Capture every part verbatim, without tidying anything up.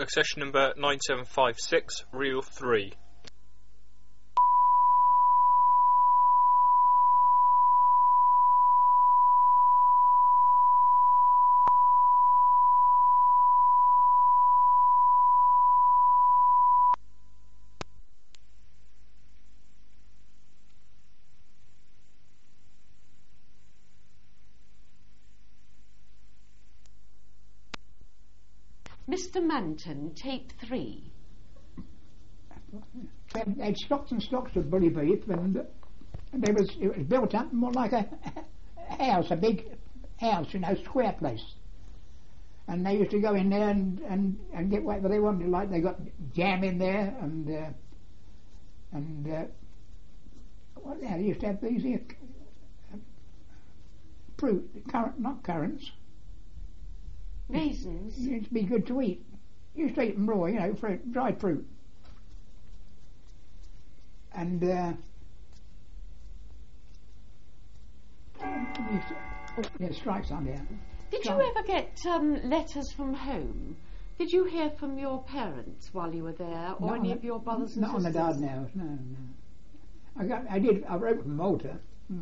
accession number nine seven five six, reel three. Mister Manton, tape three. They had stocks and stocks of bully beef, and, and there was, it was built up more like a, a house, a big house, you know, square place. And they used to go in there and, and, and get whatever they wanted, like they got jam in there, and uh, and uh, what they used to have these here, uh, fruit, currant, not currants. Raisins? It used to be good to eat. You used to eat them raw, you know, fruit, dried fruit. And uh, yeah, strikes on there. Did you ever get um, letters from home? Did you hear from your parents while you were there, or Not any on of the, your brothers and not sisters? Not on the Dardanelles, no, no. I got, I did, I wrote from Malta. Hmm.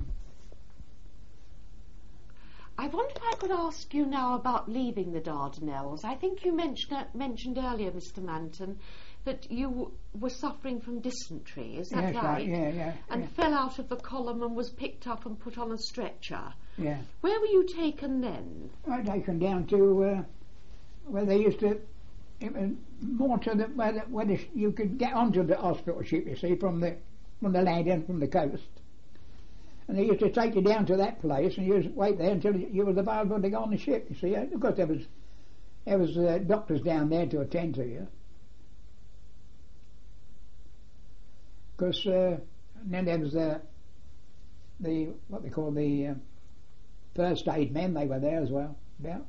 I wonder if I could ask you now about leaving the Dardanelles. I think you mentioned, mentioned earlier, Mister Manton, that you w were suffering from dysentery, is that Yes, right? right? Yeah, yeah. And yeah. fell out of the column and was picked up and put on a stretcher. Yeah. Where were you taken then? I taken down to uh, where they used to, it was more to the, where, the, where the, you could get onto the hospital ship, you see, from the, from the land and from the coast. And they used to take you down to that place, and you just wait there until you was available to go on the ship. You see, of course there was there was uh, doctors down there to attend to you. Because uh, then there was uh, the what they call the uh, first aid men. They were there as well. About.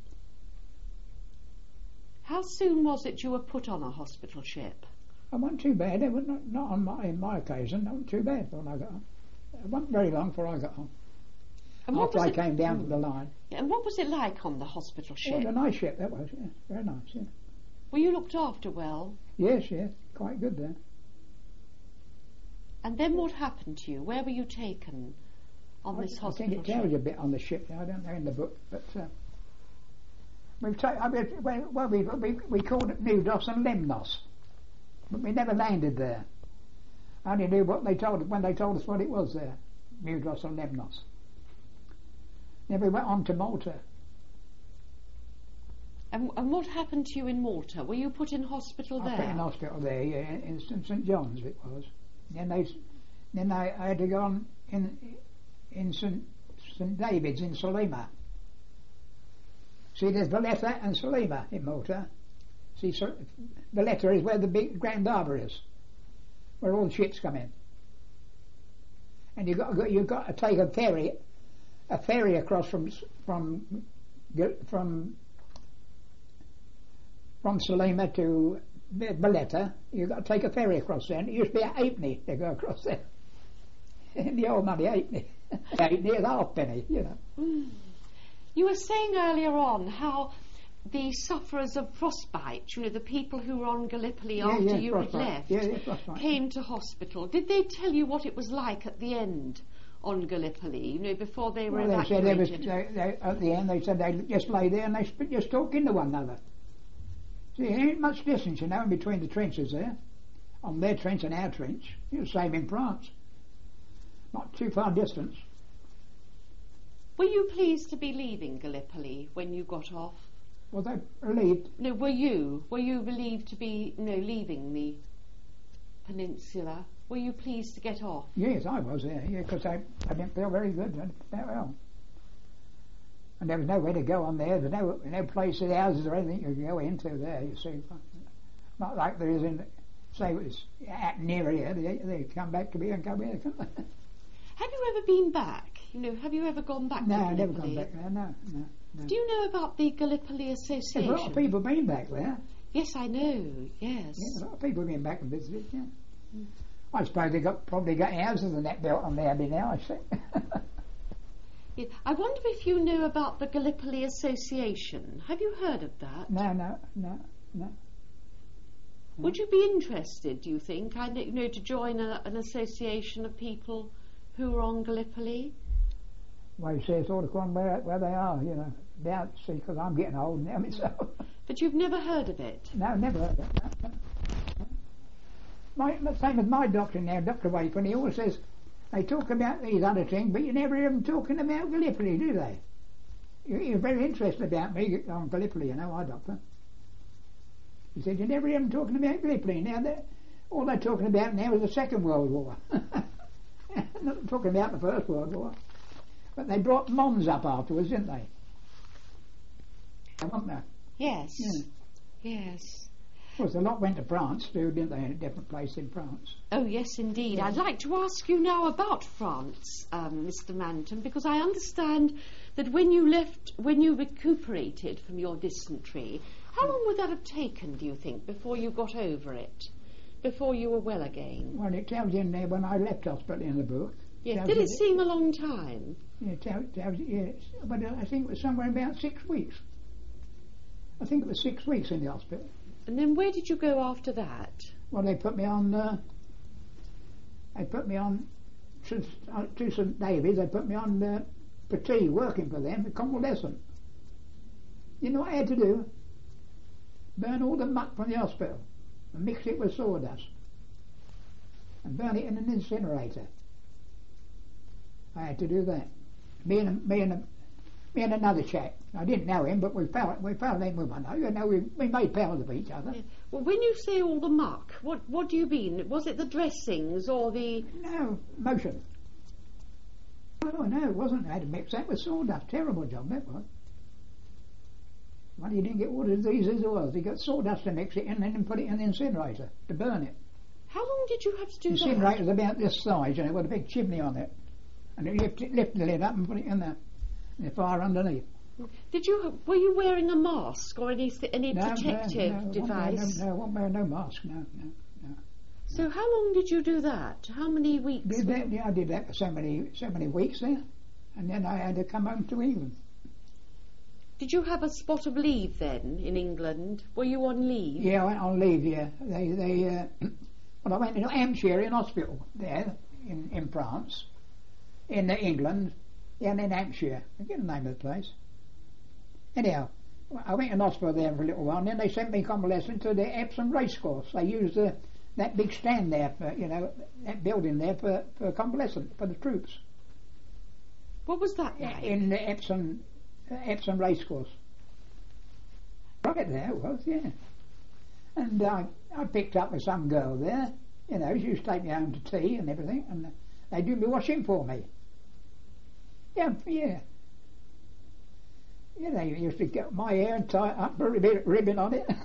How soon was it you were put on a hospital ship? It wasn't too bad. It was not, not on my in my occasion. It wasn't too bad when I got on. It wasn't very long before I got on. And After I it, came down mm, to the line. And what was it like on the hospital ship? It was a nice ship, that was, yeah. Very nice, yeah. Were you looked after well? Yes, yes. Quite good there. And then what happened to you? Where were you taken on I, this I hospital think it ship? tells you a bit on the ship. I don't know in the book, but uh, we've ta I mean, well, we, we we called it Nidos and Lemnos, but we never landed there. I only knew what they told when they told us what it was there, Nidos and Lemnos. Then we went on to Malta. And, and what happened to you in Malta? Were you put in hospital I there? was put in hospital there, yeah, in St John's it was. Then they, then I, I had to go on in in St St David's in Salima. See, there's Valletta and Salima in Malta. See, so Valletta is where the big Grand Harbour is, where all the ships come in. And you got you got to take a ferry, a ferry across from from from from Salima to Valletta. You got to take a ferry across there. And it used to be a halfpenny to go across there. In the old money, halfpenny. Halfpenny is halfpenny, you know. Mm. You were saying earlier on how the sufferers of frostbite, you know, the people who were on Gallipoli Yeah, after yeah, you frostbite. had left, Yeah, yeah, frostbite. came to hospital. Did they tell you what it was like at the end on Gallipoli, you know, before they were Well, they said evacuated? they was, they, they, at the end they said they just lay there and they sp just talk into one another. See, there ain't much distance, you know, in between the trenches there. On their trench and our trench. It was the same in France. Not too far distance. Were you pleased to be leaving Gallipoli when you got off? Was I relieved? No, were you? Were you relieved to be, you know, leaving the peninsula? Were you pleased to get off? Yes, I was there, yeah, because I, I didn't feel very good, I didn't feel well. And there was nowhere to go on there, there was no, no places, houses or anything you could go into there, you see. Not like there is in, say, it was out near here, they, they come back to me and come here. Have you ever been back? You know, have you ever gone back No, to I've Gallipoli? never gone back there, no, no, no. Do you know about the Gallipoli There's Association? a lot of people been back there. Yes, I know, yes. Yeah, a lot of people been back and visited, yeah. Mm. I suppose they got probably got houses and that built on there by now, I see. Yeah. I wonder if you know about the Gallipoli Association. Have you heard of that? No, no, no, no. Would you be interested, do you think, I, you know, to join a, an association of people who are on Gallipoli? Well, you see, it's all according where, where they are, you know. Now, see, because I'm getting old now myself. But you've never heard of it? No, never heard of it. No, no. My, the same with my doctor now, Doctor Wakeman, he always says, they talk about these other things, but you never hear them talking about Gallipoli, do they? He was very interested about me on Gallipoli, you know, my doctor. He said, you never hear them talking about Gallipoli. Now, they're, all they're talking about now is the Second World War. Not talking about the First World War. But they brought Mons up afterwards, didn't they? Wasn't there? Yes. Yeah. Yes. Of course, a lot went to France too, didn't they, in a different place in France. Oh, yes, indeed. Yeah. I'd like to ask you now about France, um, Mister Manton, because I understand that when you left, when you recuperated from your dysentery, how long would that have taken, do you think, before you got over it? Before you were well again? Well, it tells you in there when I left hospital in the book. Yes. Tells Did you it that- seem a long time? Yeah, it tells, tells you, yes. But I think it was somewhere about six weeks. I think it was six weeks in the hospital. And then where did you go after that? Well, they put me on. Uh, they put me on to, uh, to St David's. They put me on uh, Petit, working for them, convalescent. You know what I had to do? Burn all the muck from the hospital and mix it with sawdust and burn it in an incinerator. I had to do that. Me and me and me and another chap. I didn't know him, but we fell we fell in with one another. You know, we we made pals of each other. Yeah. Well, when you say all the muck, what what do you mean? Was it the dressings or the... No, motion. Oh no, it wasn't. I had to mix that with sawdust. Terrible job that was. Well, he didn't get what a disease it was. He got sawdust to mix it in and then put it in the incinerator to burn it. How long did you have to do The that? incinerator's about this size, you know, with a big chimney on it. And you lift, it, lift the lid up and put it in there. And the fire underneath. Did you were you wearing a mask or any any No, protective no, no, device? No, no, won't wear no mask, no, no, no. So how long did you do that? How many weeks? Did that, yeah, I did that for so many, so many weeks there. And then I had to come home to England. Did you have a spot of leave then in England? Were you on leave? Yeah, I went on leave, yeah. They, they, uh, well, I went to Hampshire in hospital there, in, in France, in uh, England, yeah, and in Hampshire. I get the name of the place. Anyhow, I went in hospital there for a little while, and then they sent me convalescent to the Epsom racecourse. They used uh, that big stand there for, you know, that building there for, for convalescent, for the troops. What was that like? In the Epsom, uh, Epsom racecourse. Right there it was, yeah. And uh, I picked up with some girl there, you know, she used to take me home to tea and everything, and they do my washing for me. Yeah, yeah. Yeah, they used to get my hair and tie it up, put a bit of ribbon on it.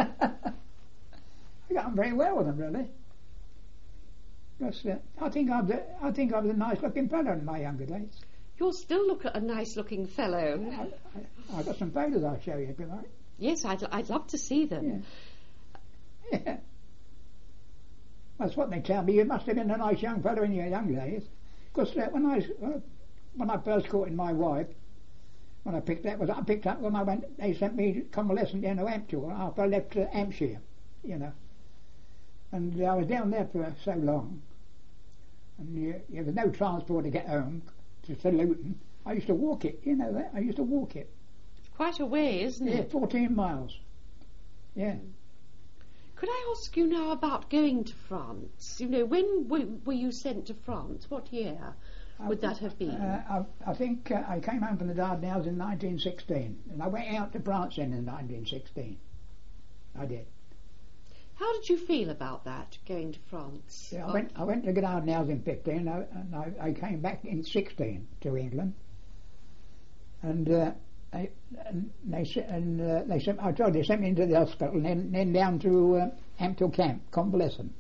I got on very well with them, really. Because, uh, I think I was, a, I think I was a nice-looking fellow in my younger days. You still look at a nice-looking fellow. I, I, I've got some photos I'll show you if you like. Yes, I'd, I'd love to see them. Yeah. Yeah. That's what they tell me. You must have been a nice young fellow in your young days. Because uh, when I uh, when I first caught in my wife, when I picked that was I picked up when I went. They sent me convalescent down to Hampshire after I left uh, Hampshire, you know. And I was down there for so long, and you, there was no transport to get home to St Luton. I used to walk it, you know that. I used to walk it. Quite a way, isn't Yeah, it? fourteen miles. Yeah. Could I ask you now about going to France? You know, when were, were you sent to France? What year would that have been? Uh, I, I think uh, I came home from the Dardanelles in nineteen sixteen, and I went out to France then in nineteen sixteen. I did. How did you feel about that, going to France? Yeah, I went. I went to the Dardanelles in fifteen, I, and I, I came back in sixteen to England, and. Uh, They, and they and uh, they sent. I told you, they sent me into the hospital and then, then down to uh, Ampthill Camp, convalescent.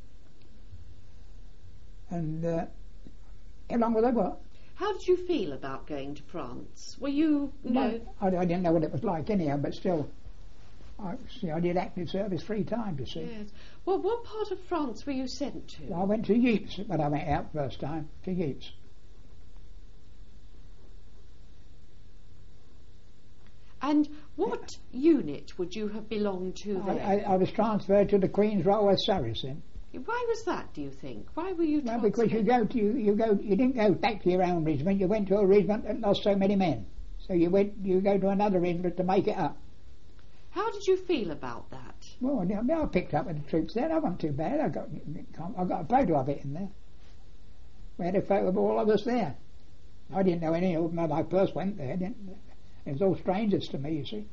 And uh, how long was I got? How did you feel about going to France? Were you, you know... Well, I, I didn't know what it was like anyhow, but still, I see. I did active service three times. You see. Yes. Well, what part of France were you sent to? I went to Ypres when I went out first time to Ypres. And what unit would you have belonged to I, then? I, I was transferred to the Queen's Royal West Surreys then. Why was that, do you think? Why were you Well, transferred? because you go to you, you go you didn't go back to your own regiment. You went to a regiment that lost so many men. So you went you go to another regiment to make it up. How did you feel about that? Well, I, mean, I picked up with the troops there. I wasn't too bad. I got I got a photo of it in there. We had a photo of all of us there. I didn't know any of them when I first went there. Didn't, it was all strangers to me, you see.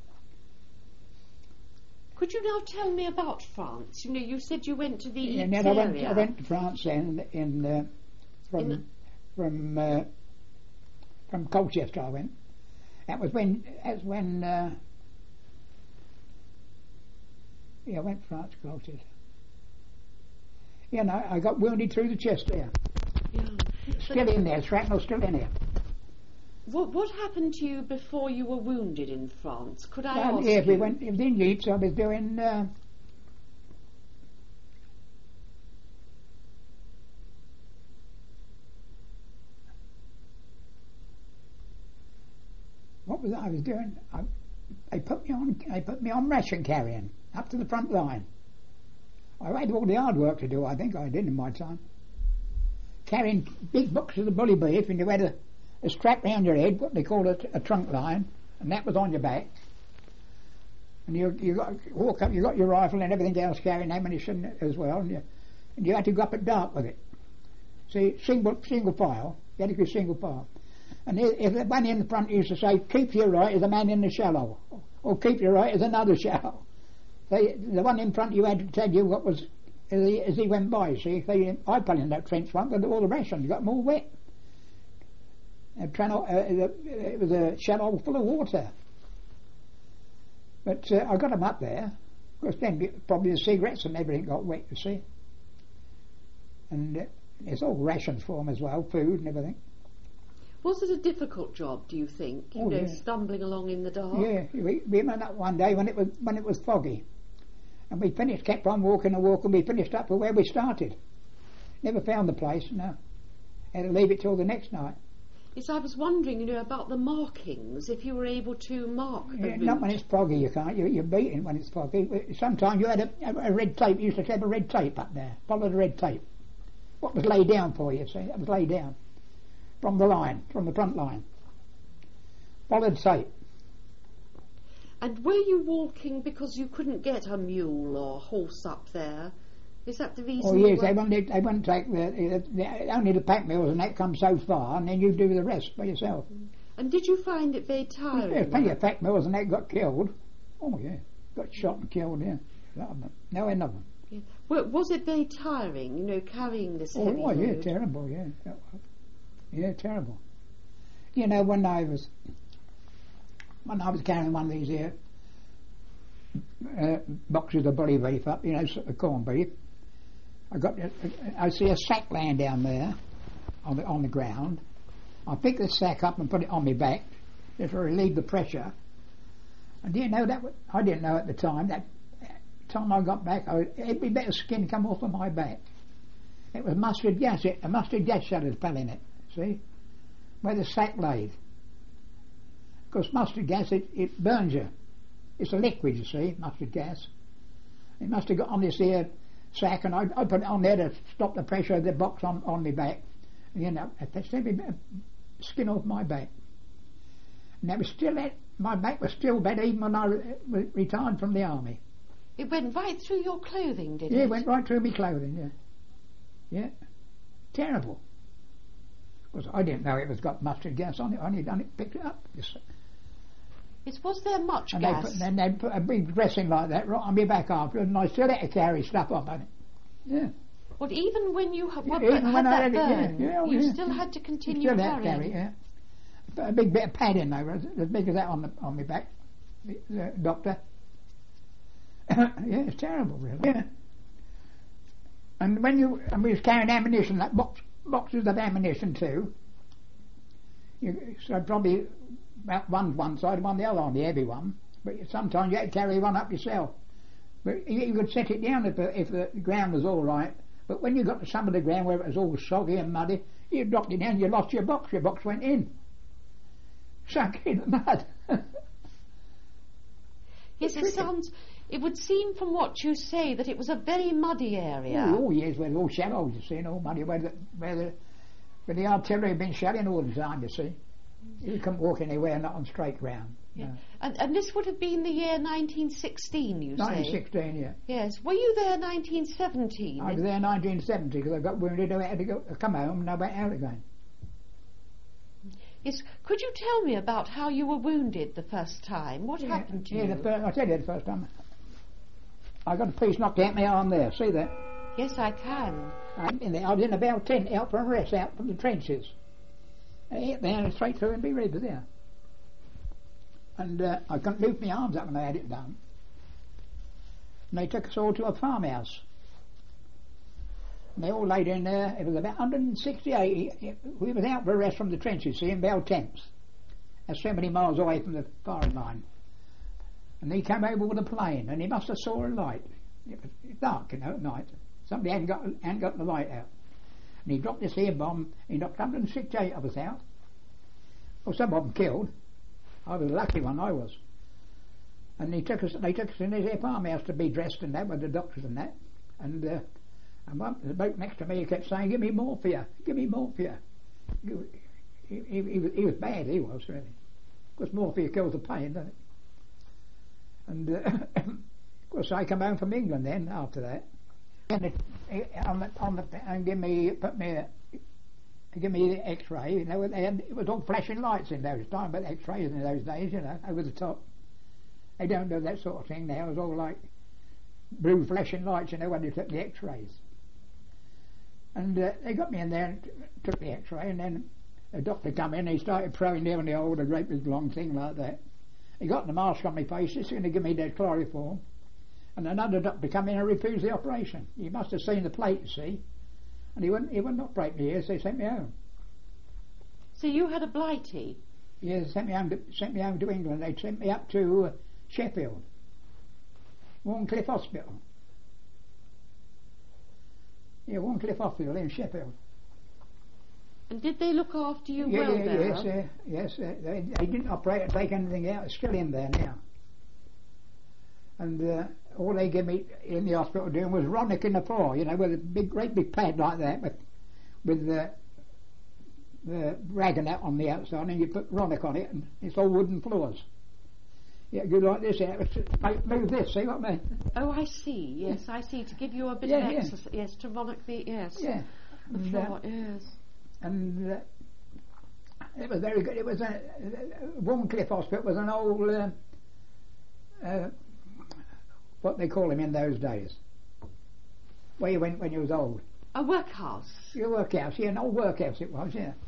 Could you now tell me about France? You know, you said you went to the And East then I went, area. I went to France then in uh, from In from uh, from Colchester. I went. That was when that's when uh, yeah, I went to France, Colchester. Yeah, no, I got wounded through the chest there. Yeah. Still But in there, shrapnel still in there. What, what happened to you before you were wounded in France? Could I Well, ask yeah, you? we went. It was in Ypres. I was doing. Uh, what was it I was doing? I, they put me on. They put me on ration carrying up to the front line. I had all the hard work to do. I think I did in my time. Carrying big boxes of bully beef, and you had a, a strap round your head, what they call a, a trunk line, and that was on your back. And you you got walk up, you got your rifle and everything else, carrying ammunition as well, and you, and you had to go up at dark with it. See, single single file, you had to go single file. And if, if the one in the front used to say, "Keep your right," is a man in the shallow, or "Keep your right," is another shallow. They, the one in front, you had to tell you what was as he, as he went by. See, they, I fell in that trench once, and all the rations got more wet. Uh, it was a shallow full of water. But uh, I got them up there. Of course, then probably the cigarettes and everything got wet, you see. And uh, it's all rations for them as well, food and everything. Was it a difficult job, do you think? You Oh, know, yeah. stumbling along in the dark? Yeah, we, we went up one day when it was when it was foggy, and we finished, kept on walking and walking. We finished up where we started. Never found the place. No, had to leave it till the next night. Yes, I was wondering, you know, about the markings, if you were able to mark the Yeah, route. not when it's foggy, you can't. You, you're beaten when it's foggy. Sometimes you had a, a, a red tape. You used to have a red tape up there. Follow the red tape. What was laid down for you? See, that was laid down from the line, from the front line. Followed tape. And were you walking because you couldn't get a mule or horse up there? Is that the reason? Oh you yes, were- they wouldn't. They wouldn't take the, the, the only the pack mules, and that comes so far, and then you do the rest by yourself. And did you find it very tiring? There's plenty of pack mules, and they got killed. Oh yeah, got shot and killed. Yeah, a lot of them. No end of them. Yeah. Well, was it very tiring, you know, carrying this heavy Oh, oh yeah, load? terrible. Yeah, yeah, terrible. You know, when I was when I was carrying one of these here uh, boxes of bully beef up, you know, sort of corned beef. I got, I see a sack laying down there on the on the ground. I picked the sack up and put it on my back just to relieve the pressure. And do you know that? I didn't know at the time. That time I got back, I, every bit of skin come off of my back. It was mustard gas. It a mustard gas shell had fell in it. See, where the sack laid. Because mustard gas, it, it burns you. It's a liquid, you see, mustard gas. It must have got on this here sack, and I, I put it on there to stop the pressure of the box on, on my back. And, you know, it fetched every bit of skin off my back. And that was still it. My back was still bad even when I re- re- retired from the army. It went right through your clothing, did Yeah, it? it went right through my clothing, yeah. Yeah. Terrible. Because I didn't know it was got mustard gas on it. I only done it, picked it up. Just, Yes, was there much and gas? they put, then they put a big dressing like that right on my back afterwards, and I still had to carry stuff up on it. Yeah. Well, even when you ha- what, Even had when I that had it, yeah, burn, yeah, oh, you yeah. still had to continue Still had to carrying. carry, yeah. Put a big bit of padding over it, as big as that on the on my back. The, the doctor. Yeah, it's terrible, really. Yeah. And when you and we was carrying ammunition, like box, boxes of ammunition too. You, so probably about one one side and one the other on the heavy one. But sometimes you had to carry one up yourself. But you, you could set it down if the, if the ground was all right. But when you got to some of the ground where it was all soggy and muddy, you dropped it down, you lost your box. Your box went in, sunk in the mud. Yes, it tricky. sounds... It would seem from what you say that it was a very muddy area. Oh, all years where all shallows, you see, and all muddy, where the, where the, where the artillery had been shelling all the time, you see. You couldn't walk anywhere, not on straight ground. Yeah. No. And, and this would have been the year nineteen sixteen, you say? nineteen sixteen, yeah. Yes. Were you there nineteen seventeen? I was there nineteen seventy because I got wounded. I had to go, come home and I went out again. Yes. Could you tell me about how you were wounded the first time? What yeah, happened to yeah, you? The first, I tell you the first time. I got a piece knocked out my arm there. See that? Yes, I can. I, in there, I was in a bell tent out for a rest out from the trenches. I hit there and straight through and be ready there. And uh, I couldn't move my arms up when I had it done. And they took us all to a farmhouse. And they all laid in there. It was about one hundred sixty-eight. We was out for a rest from the trenches, see, in Bell Tents. That's so many miles away from the firing line. And he came over with a plane, and he must have saw a light. It was dark, you know, at night. Somebody hadn't got, hadn't got the light out. And he dropped this air bomb. He knocked one hundred sixty-eight of us out. Well, some of them killed. I was the lucky one, I was. And he took us, they took us in his farmhouse to be dressed and that, with the doctors and that. And, uh, and one, the bloke next to me, he kept saying, give me morphia, give me morphia. He, he, he, he, was, he was bad, he was, really. Because morphia kills the pain, doesn't it? And, uh, of course, I come home from England then, after that. And it, it, on the, on the, and give me, put me, give me the X-ray, you know, they had, it was all flashing lights in those times, but X-rays in those days, you know, over the top. They don't do that sort of thing now. It was all like blue flashing lights, you know, when they took the X-rays. And uh, they got me in there and t- took the X-ray, and then the doctor come in, he started throwing down the old, a great big long thing like that. He got the mask on my face, he's going to give me that chloroform. And another doctor come in and refused the operation. He must have seen the plate, you see. And he wouldn't, he wouldn't operate me here, so he sent me home. So you had a blighty? Yeah, they sent me home to, sent me home to England. They sent me up to uh, Sheffield, Warncliffe Hospital. Yeah, Warncliffe Hospital in Sheffield. And did they look after you yeah, well yeah, there? Yes, uh, yes. Uh, they, they didn't operate or take anything out. It's still in there now. And uh, all they gave me in the hospital doing was Ronic in the floor, you know, with a big, great big pad like that, with, with the, the rag and that on the outside, and you put Ronic on it, and it's all wooden floors. Yeah, go like this, yeah, move this, see what I mean? Oh, I see, yes, I see, to give you a bit Yeah, of yeah. exercise, yes, to Ronic the, yes. Yeah. The And, floor, uh, yes. and uh, it was very good. It was a, uh, Warncliffe Hospital was an old, uh, uh, what they call him in those days, where you went when you was old. A workhouse? Your workhouse, yeah, an old workhouse it was, yeah.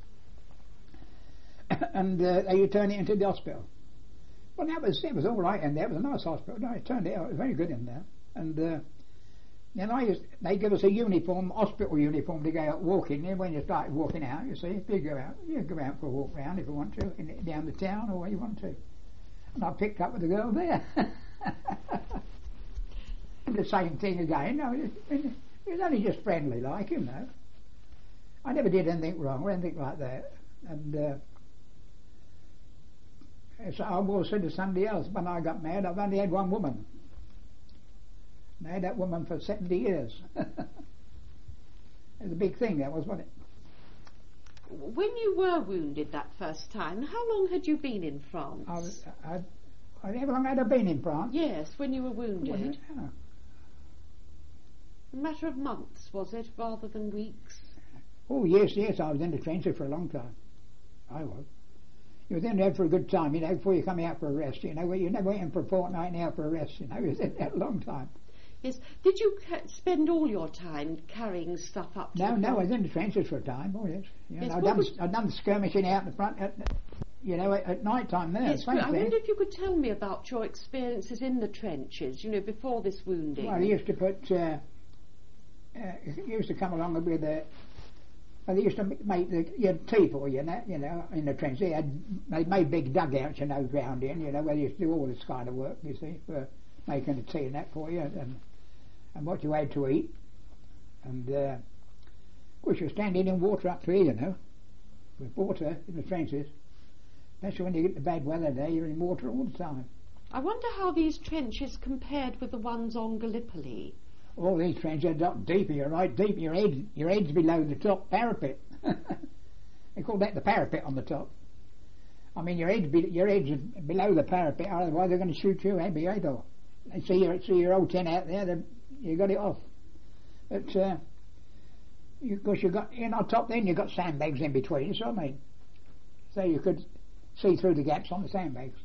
And uh, they turned it into the hospital. Well, that was, it was all right in there. It was a nice hospital. No, it turned out, it was very good in there. And uh, then I used, they give us a uniform, hospital uniform to go out walking. And when you started walking out, you see, if you go out, you go out for a walk round if you want to, in, down the town or where you want to. And I picked up with the girl there. And the same thing again. No, it, it, it was only just friendly, like, you know. I never did anything wrong or anything like that. And uh, so I was said to somebody else, when I got married, I've only had one woman. And I had that woman for seventy years. It was a big thing, that was, wasn't it? When you were wounded that first time, how long had you been in France? I was, I, I, how long had I been in France? Yes, when you were wounded. Well, yeah. A matter of months, was it, rather than weeks? Oh, yes, yes, I was in the trenches for a long time. I was. You was in there for a good time, you know, before you come out for a rest, you know. You never went in for a fortnight and out for a rest, you know. You was in there a long time. Yes. Did you ca- spend all your time carrying stuff up to No, the no, I front? was in the trenches for a time, oh, yes. You know, Yes, I'd, what done, was- I'd done the skirmishing out in the front, at, you know, at, at night time there. Yes, same but I thing. wonder if you could tell me about your experiences in the trenches, you know, before this wounding. Well, he used to put, uh, uh, he used to come along with a, well, they used to make the, you had tea for you, know, you know, in the trench. They had, they made big dugouts, you know, ground in, you know, where they used to do all this kind of work, you see, for making the tea and that for you, and, and what you had to eat. And, uh, of course, you're standing in water up to here, you know, with water in the trenches. Especially when you get the bad weather there, you're in water all the time. I wonder how these trenches compared with the ones on Gallipoli. All these trenches are up deeper, you're right, deep. Your head, your head's below the top parapet. They call that the parapet on the top. I mean, your head's, be, your head's below the parapet, otherwise they're going to shoot you head head off. They see your, see your old tin out there, you got it off. But, uh, you, of course, you got, in on top then, you've got sandbags in between, so I mean, so you could see through the gaps on the sandbags.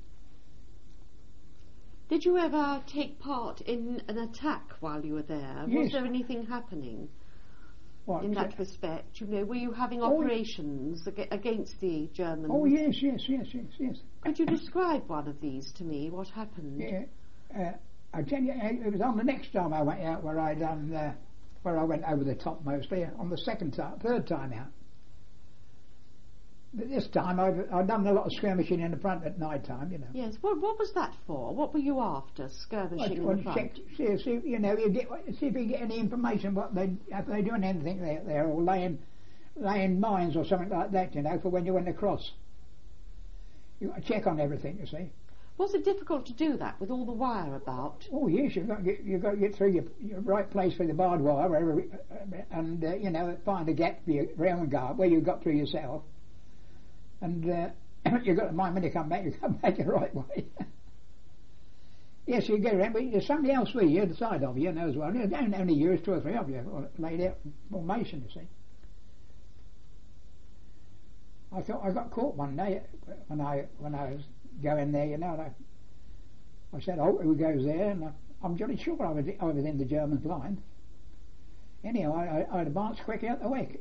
Did you ever take part in an attack while you were there? Yes. Was there anything happening What, in that uh, respect? You know, were you having Oh, operations ag- against the Germans? Oh, yes, yes, yes, yes, yes. Could you describe one of these to me? What happened? Yeah, uh, I tell you, uh, it was on the next time I went out where I done, uh, where I went over the top mostly, on the second time, third time out. But this time I've, I've done a lot of skirmishing in the front at night time, you know. Yes. What, what was that for? What were you after, skirmishing Well, in the front? check, see, see, you know, you get, see if you get any information what they, if they're doing anything there, there or laying, laying mines or something like that, you know, for when you went across. You got to check on everything, you see. Was it difficult to do that with all the wire about? Oh yes, you've got to get, you've got to get through your, your right place for the barbed wire, wherever, and uh, you know, find a gap for your round guard where you got through yourself, and uh, you've got to mind when you come back, you come back the right way. Yes, you get around, but there's somebody else with you, the side of you, you know, as well. You don't only use two or three of you laid out formation, you see. I thought I got caught one day when I when I was going there, you know. And I, I said, "Oh, who goes there?" And I, I'm jolly sure I was I was in the German line. Anyhow, I, I, I'd advance quick out the way,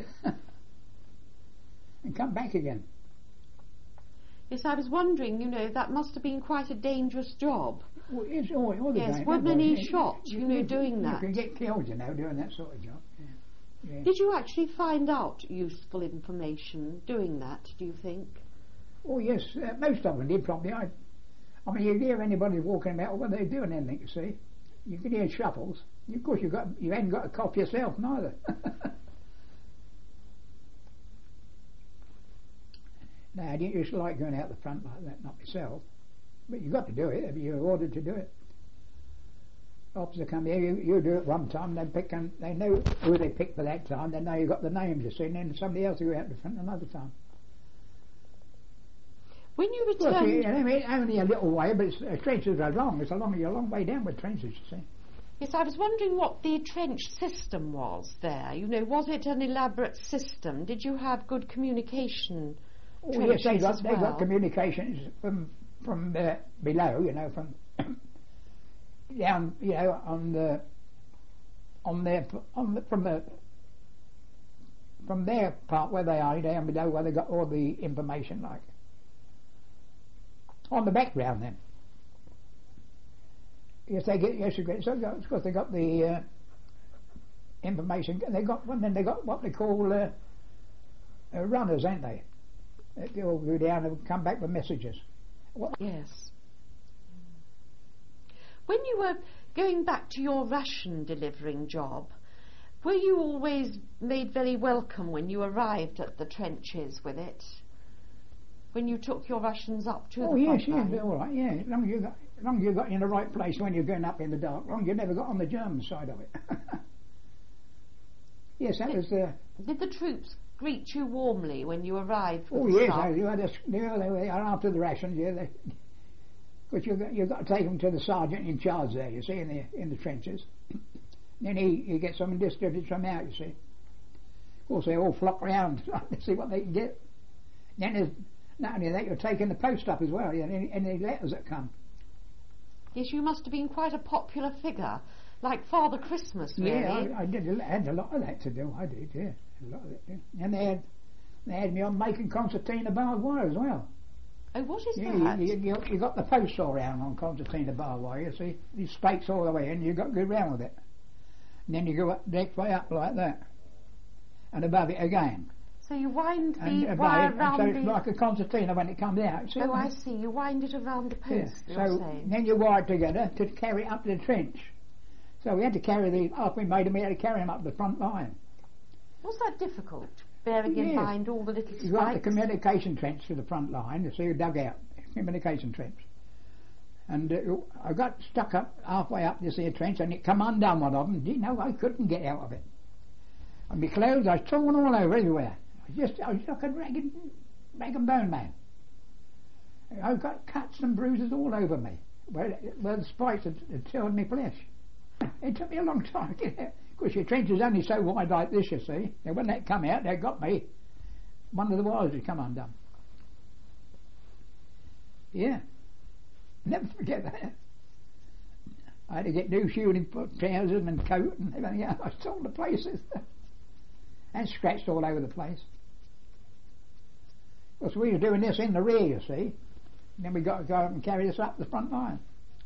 and come back again. Yes, I was wondering. You know, that must have been quite a dangerous job. Well, it's all, all the Yes, time, were that many was- shots, you know, doing that? You can get killed, you know, doing that sort of job. Yeah. Yeah. Did you actually find out useful information doing that, do you think? Oh yes, uh, most of them did probably. I, I mean, you hear anybody walking about when they're doing anything. You see, you can hear shuffles. Of course, you got you ain't got a cough yourself neither. No, I didn't used to like going out the front like that, not myself. But you got to do it if you're ordered to do it. Officer come here, you, you do it one time, they pick and they know who they picked for that time. They know you got the names, you see, and then somebody else will go out the front another time. When you Well, returned... see, I mean, only a little way, but it's, uh, trenches are long. It's a long, you're a long way down with trenches, you see. Yes, I was wondering what the trench system was there. You know, was it an elaborate system? Did you have good communication? Oh, yes, they trenches got as they well? got communications from from uh, below, you know, from down, you know, on the on their on the, from the from their part where they are down below, where they got all the information, like on the background. Then, yes, they get yes, you get so of course they got the uh, information. They got one, then they got what they call uh, uh, runners, ain't they? They all go down and come back with messages. What? Yes. When you were going back to your ration delivering job, were you always made very welcome when you arrived at the trenches with it? When you took your rations up to Oh the yes, front yes, line? all right, yeah. As long as you got, as long as you got in the right place when you're going up in the dark. As long as you never got on the German side of it. Yes, that was the. Did the troops greet you warmly when you arrived with Oh the yes, stuff? I, you had a, they, they are after the rations. Yeah, they, but you got you got to take them to the sergeant in charge there. You see, in the in the trenches. Then he, he gets them and distributes them out. You see. Of course, they all flock round to see what they can get. Then there's not only that, you're taking the post up as well. Yeah, any, any letters that come. Yes, you must have been quite a popular figure, like Father Christmas, really. Yeah, I, I did. I had a lot of that to do. I did. Yeah, a lot of it. Yeah. And they had they had me on making concertina barbed wire as well. Oh, what is Yeah, that? you, you, you got the posts all round on concertina barbed wire. You see, these spikes all the way in. You got to go round with it, and then you go up the next way up like that, and above it again. So you wind And the above wire it, and round so the... it's like a concertina when it comes out. See Oh, what I mean? see. You wind it around the Yeah. post, you're So saying. then you wire it together to carry it up to the trench. So we had to carry the after we made them, we had to carry them up the front line. Was that difficult, bearing in Yes. mind all the little You got the spikes? communication trench to the front line. You see, a dugout, communication trench. And uh, I got stuck up halfway up this here trench, and it come undone, one of them. You know, I couldn't get out of it. And my clothes, I was torn all over everywhere. I was just, I was like a ragged, rag and bone man. I've got cuts and bruises all over me, where, where the spikes had, had torn my flesh. It took me a long time to get out. Of course, your trench is only so wide like this, you see. And when that come out, they got me. One of the wires had come undone. Yeah. Never forget that. I had to get new shooting trousers and coat and everything else. I saw the places. And scratched all over the place. Of course, we were doing this in the rear, you see. Then we got to go up and carry this up the front line.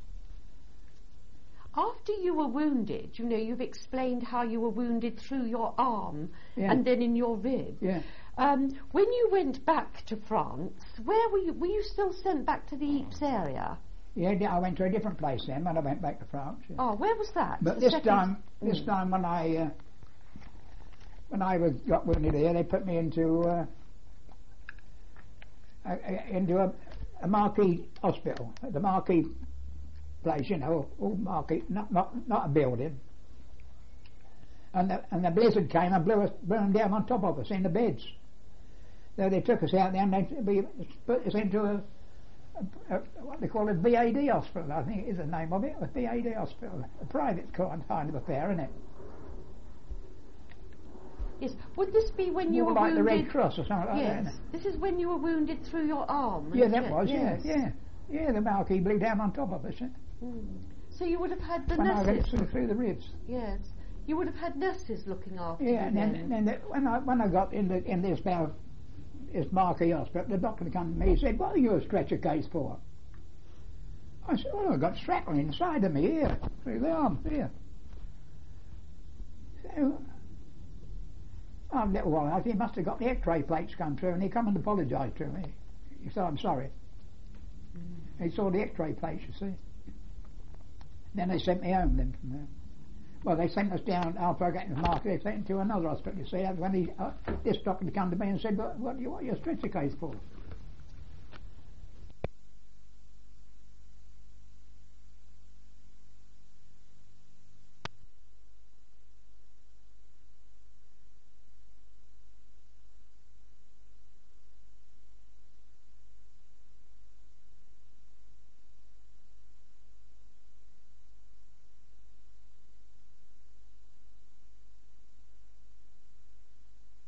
After you were wounded, you know, you've explained how you were wounded through your arm Yeah. and then in your rib. Yeah. Um, when you went back to France, where were you? Were you still sent back to the Ypres area? Yeah, I went to a different place then when I went back to France. Yeah. Oh, where was that? But The this second- time, this Mm. time when I uh, when I was got wounded here, they put me into uh, a, a, into a, a marquee hospital, the marquee place, you know, all marquee, not not not a building. And the, and the blizzard came and blew us, blew them down on top of us in the beds. So they took us out there and they we put us into a, a, a what they call a V A D hospital, I think is the name of it, a V A D hospital, a private kind of affair, isn't it? Yes. Would this be when you More were like the wounded? Red Cross or something like that. Yes. Isn't it? This is when you were wounded through your arm. Yeah, isn't that it? was, Yes. yeah, yeah. Yeah, the marquee blew down on top of us. eh? Mm. So you would have had the When I went nurses. through, through the ribs. Yes. You would have had nurses looking after Yeah, you and then, then. and then the, when I when I got in the in this now this marquee hospital, the doctor come to me. He said, "What are you a stretcher case for?" I said, "Well, I got shrapnel inside of me here, through the arm here." So, a little while after, he must have got the X-ray plates come through, and he come and apologised to me. He said, "I'm sorry." Mm. He saw the X-ray plates, you see. Then they sent me home. Then from there. Well, they sent us down after I got in the market. They sent me to another hospital. You see, that's when he, uh, this doctor come to me and said, "What, what do you want your stretcher case for?"